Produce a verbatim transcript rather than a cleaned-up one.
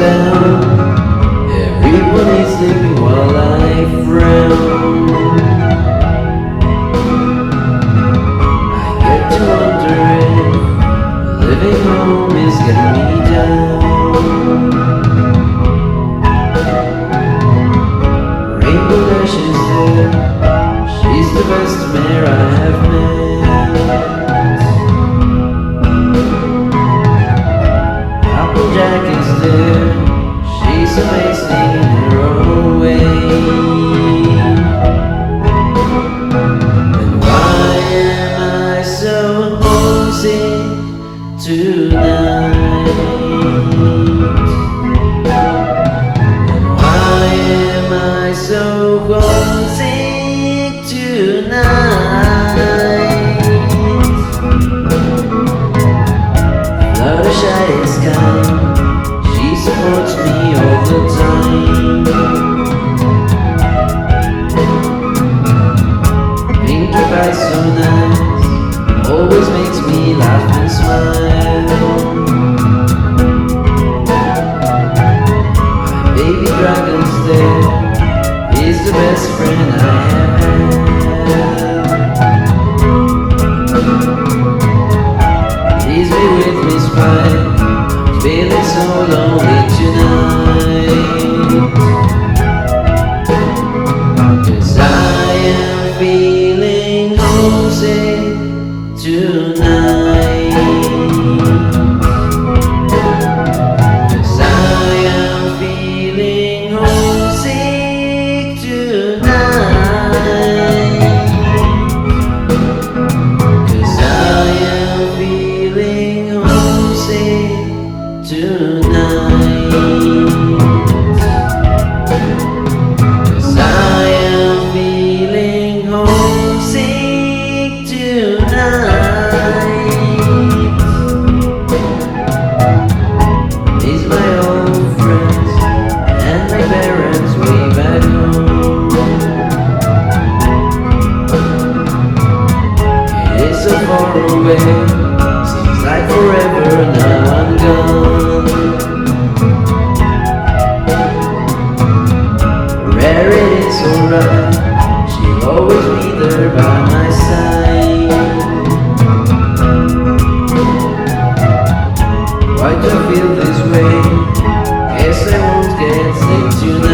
down. Everyone is sleeping while I frown. I get to wonder if living home is getting me down. Rainbow Dash is there. She's the best mare I have met. Applejack is there. She's amazing in her own way. And why am I so homesick tonight? And why am I so homesick tonight? Fluttershy is kind. She supports me all the time. Pinkie Pie's so nice, always makes me laugh and smile. My baby dragon's there, he's the best friend I have had. Please be with me, smile. I'm feeling so lonely tonight. 'Cause I am feeling homesick tonight. 'Cause I am feeling homesick tonight. 'Cause I am feeling homesick tonight. 'Cause I am feeling homesick tonight. These my old friends and my parents way back home. It is so far away, seems like forever now I'm gone. Rare it is alright, she'll always be there by my side. Why do I feel this way? Guess I won't get sick tonight.